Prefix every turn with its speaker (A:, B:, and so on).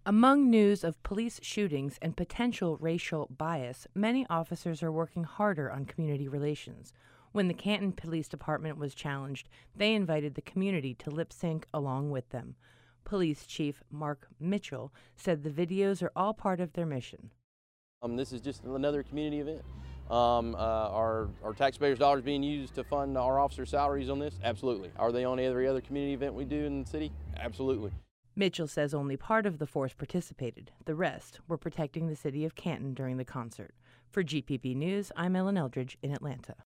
A: Among news of police shootings and potential racial bias, many officers are working harder on community relations. When the Canton Police Department was challenged, they invited the community to lip sync along with them. Police Chief Mark Mitchell said the videos are all part of their mission.
B: This is just another community event. Our taxpayers' dollars being used to fund our officers' salaries on this? Absolutely. Are they on every other community event we do in the city? Absolutely.
A: Mitchell says only part of the force participated. The rest were protecting the city of Canton during the concert. For GPB News, I'm Ellen Eldridge in Atlanta.